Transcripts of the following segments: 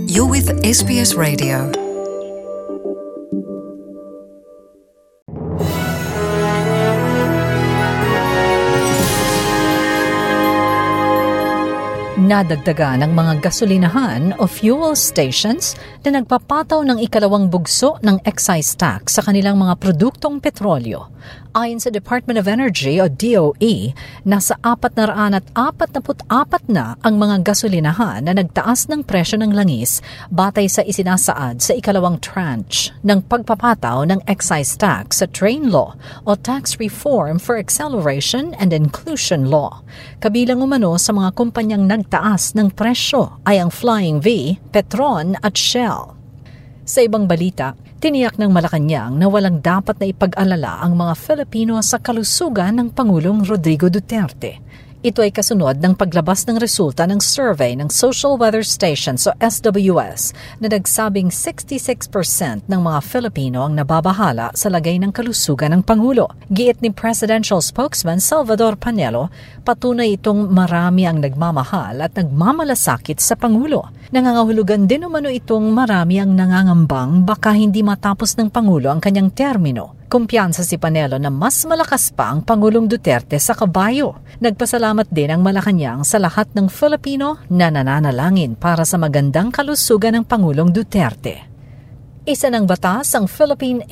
You're with SBS Radio. Nadagdagan ng mga gasolinahan o fuel stations na nagpapataw ng ikalawang bugso ng excise tax sa kanilang mga produktong petrolyo. Ayon sa Department of Energy o DOE, nasa 444 na ang mga gasolinahan na nagtaas ng presyo ng langis batay sa isinasaad sa ikalawang tranche ng pagpapataw ng excise tax sa train law o Tax Reform for Acceleration and Inclusion Law. Kabilang umano sa mga kumpanyang nagtaas ng presyo ay ang Flying V, Petron at Shell. Sa ibang balita, tiniyak ng Malacanang na walang dapat na ipag-alala ang mga Filipino sa kalusugan ng Pangulong Rodrigo Duterte. Ito ay kasunod ng paglabas ng resulta ng survey ng Social Weather Stations o SWS na nagsabing 66% ng mga Filipino ang nababahala sa lagay ng kalusugan ng Pangulo. Giit ni Presidential Spokesman Salvador Panelo, patunay itong marami ang nagmamahal at nagmamalasakit sa Pangulo. Nangangahulugan din umano itong marami ang nangangambang baka hindi matapos ng Pangulo ang kanyang termino. Kumpiyansa si Panelo na mas malakas pa ang Pangulong Duterte sa kabayo. Nagpasalamat din ang Malacanang sa lahat ng Filipino na nananalangin para sa magandang kalusugan ng Pangulong Duterte. Isa ng batas ang Philippine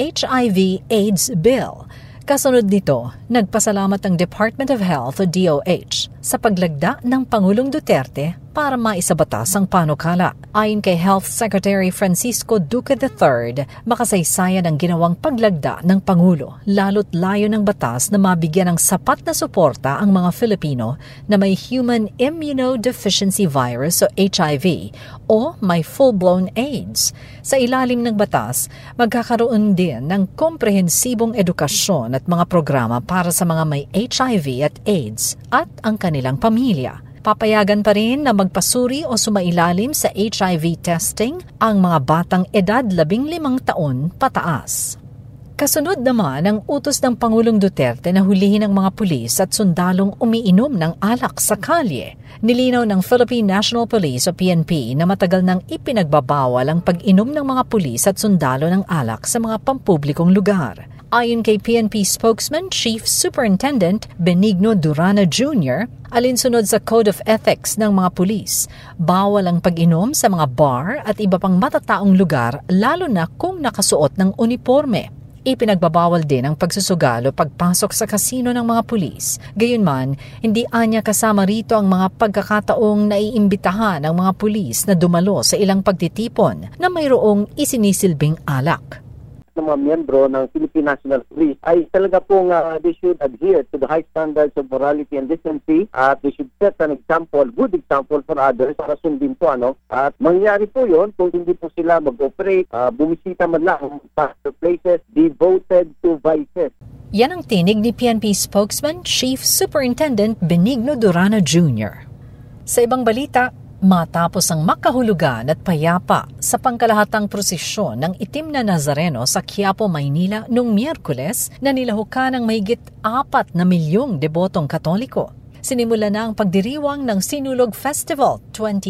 HIV/AIDS Bill. Kasunod nito, nagpasalamat ang Department of Health o DOH sa paglagda ng Pangulong Duterte para maisabatas ang panukala. Ayon kay Health Secretary Francisco Duque III, makasaysayan ang ginawang paglagda ng Pangulo, lalo't layo ng batas na mabigyan ng sapat na suporta ang mga Filipino na may Human Immunodeficiency Virus o HIV o may full-blown AIDS. Sa ilalim ng batas, magkakaroon din ng komprehensibong edukasyon at mga programa para sa mga may HIV at AIDS at ang kanilang pamilya. Papayagan pa rin na magpasuri o sumailalim sa HIV testing ang mga batang edad 15 taon pataas. Kasunod naman ang utos ng Pangulong Duterte na hulihin ang mga pulis at sundalong umiinom ng alak sa kalye. Nilinaw ng Philippine National Police o PNP na matagal nang ipinagbabawal ang pag-inom ng mga pulis at sundalo ng alak sa mga pampublikong lugar. Ayon kay PNP spokesman Chief Superintendent Benigno Durana Jr., alinsunod sa Code of Ethics ng mga pulis, bawal ang pag-inom sa mga bar at iba pang matataong lugar lalo na kung nakasuot ng uniforme. Ipinagbabawal din ang pagsusugal o pagpasok sa kasino ng mga pulis. Gayunman, hindi anya kasama rito ang mga pagkakataong naiimbitahan ng mga pulis na dumalo sa ilang pagtitipon na mayroong isinisilbing alak. Ng mga miyembro ng Philippine National Police ay talaga pong they should adhere to the high standards of morality and decency at they should set an example, good example for others para sundin po at mangyari po yun kung hindi po sila mag-operate, bumisita man lang sa places devoted to vices. Yan ang tinig ni PNP spokesman Chief Superintendent Benigno Durana Jr. Sa ibang balita, matapos ang makahulugan at payapa sa pangkalahatang prosesyon ng itim na Nazareno sa Quiapo, Maynila noong Miyerkules na nilahukan ng mahigit 4 na milyong debotong Katoliko. Sinimula na ang pagdiriwang ng Sinulog Festival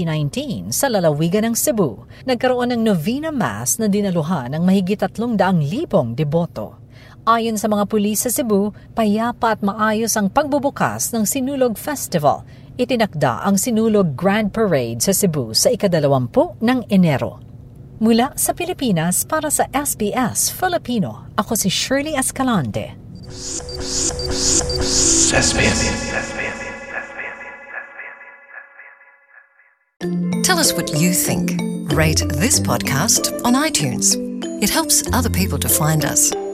2019 sa lalawigan ng Cebu. Nagkaroon ng Novena Mass na dinaluhan ng mahigit 300,000 deboto. Ayon sa mga pulis sa Cebu, payapa at maayos ang pagbubukas ng Sinulog Festival. Itinakda ang Sinulog Grand Parade sa Cebu sa ika-20 ng Enero. Mula sa Pilipinas para sa SBS Filipino, ako si Shirley Escalante. Tell us what you think. Rate this podcast on iTunes. It helps other people to find us.